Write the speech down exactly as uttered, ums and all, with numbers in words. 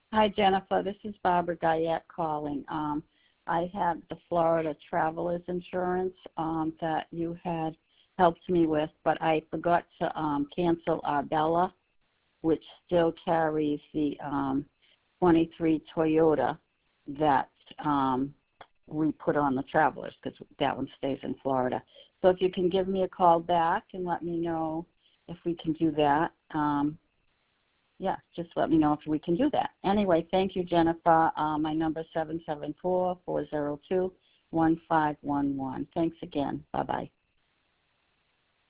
Hi, Jennifer. This is Barbara Guyette calling. Um, I had the Florida Travelers Insurance um, that you had helped me with, but I forgot to um, cancel Arbella, which still carries the um, twenty-three Toyota that um, we put on the Travelers because that one stays in Florida. So if you can give me a call back and let me know if we can do that. Um, yeah, just let me know if we can do that. Anyway, thank you, Jennifer. Uh, my number is seven seven four, four zero two, one five one one. Thanks again. Bye-bye.